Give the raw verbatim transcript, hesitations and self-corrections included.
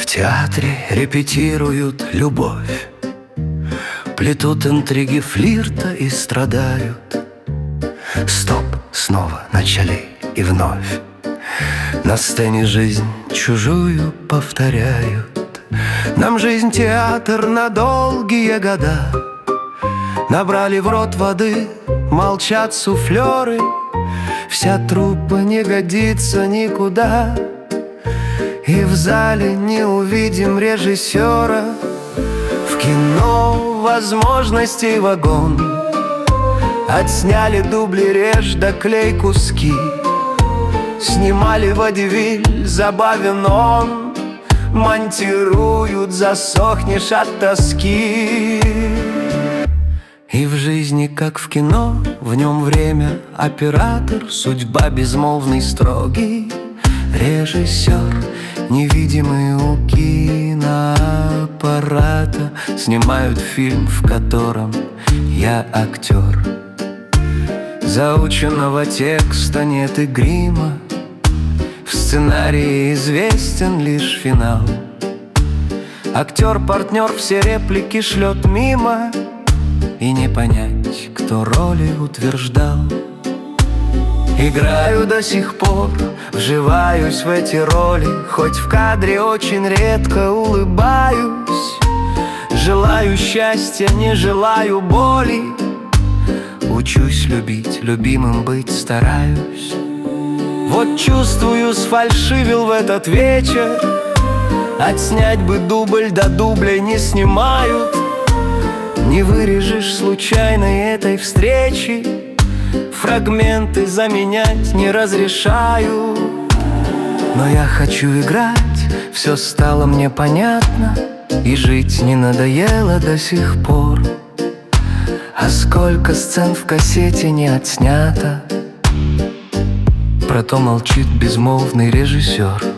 театре репетируют любовь, плетут интриги флирта и страдают. Стоп, снова начали и вновь. На сцене жизнь чужую повторяют. Нам жизнь театр на долгие года. Набрали в рот воды, молчат суфлеры. Вся труппа не годится никуда. И в зале не увидим режиссера. В кино возможностей вагон. Отсняли дубли, режь да клей куски. Снимали водевиль, забавен он. Монтируют, засохнешь от тоски. И в жизни, как в кино, в нем время оператор, судьба безмолвный строгий режиссер, невидимый у киноаппарата. Снимают фильм, в котором я актер. Заученного текста нет и грима. В сценарии известен лишь финал. Актер-партнер все реплики шлет мимо. И не понять, кто роли утверждал. Играю до сих пор, вживаюсь в эти роли. Хоть в кадре очень редко улыбаюсь. Желаю счастья, не желаю боли. Учусь любить, любимым быть стараюсь. Вот чувствую, сфальшивил в этот вечер. Отснять бы дубль, да дублей не снимают. Не вырежешь случайной этой встречи. Фрагменты заменять не разрешаю. Но я хочу играть, все стало мне понятно. И жить не надоело до сих пор. А сколько сцен в кассете не отснято. Про то молчит безмолвный режиссер.